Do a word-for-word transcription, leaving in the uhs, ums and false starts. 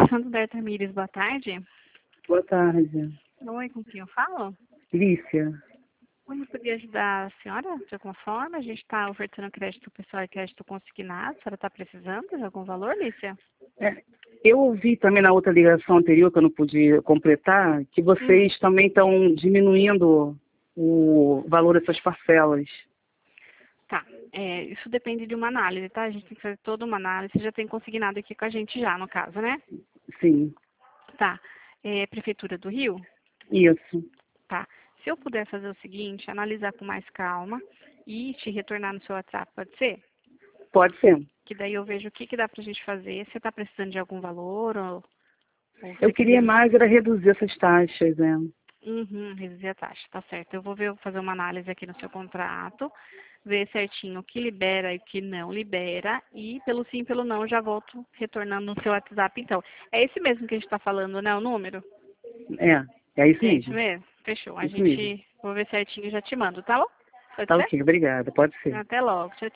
Sandra Tamires, boa tarde. Boa tarde. Oi, com quem eu falo? Lícia. Oi, eu poderia ajudar a senhora de alguma forma? A gente está ofertando crédito pessoal e crédito consignado. A senhora está precisando de algum valor, Lícia? É, eu ouvi também na outra ligação anterior, que eu não pude completar, que vocês Hum. também estão diminuindo o valor dessas parcelas. Tá, é, isso depende de uma análise, tá? A gente tem que fazer toda uma análise. Você já tem consignado aqui com a gente já, no caso, né? Sim, Tá. É, Prefeitura do Rio? isso. Tá. Se eu puder fazer o seguinte, analisar com mais calma e te retornar no seu WhatsApp, pode ser? Pode ser. Que daí eu vejo o que, que dá pra gente fazer. Você tá precisando de algum valor ou, ou Eu você quer queria reduzir? mais era reduzir essas taxas, né? Uhum, reduzir a taxa, tá certo. Eu vou ver, fazer uma análise aqui no seu contrato, ver certinho o que libera e o que não libera, e pelo sim e pelo não eu já volto retornando no seu WhatsApp, então. É esse mesmo que a gente está falando, né, o número? É, é isso É isso mesmo. mesmo? Fechou. A Isso mesmo. gente, vou ver certinho e já te mando, tá bom? Pode Tá ser? ok, obrigada. Pode ser. Até logo. Tchau, tchau.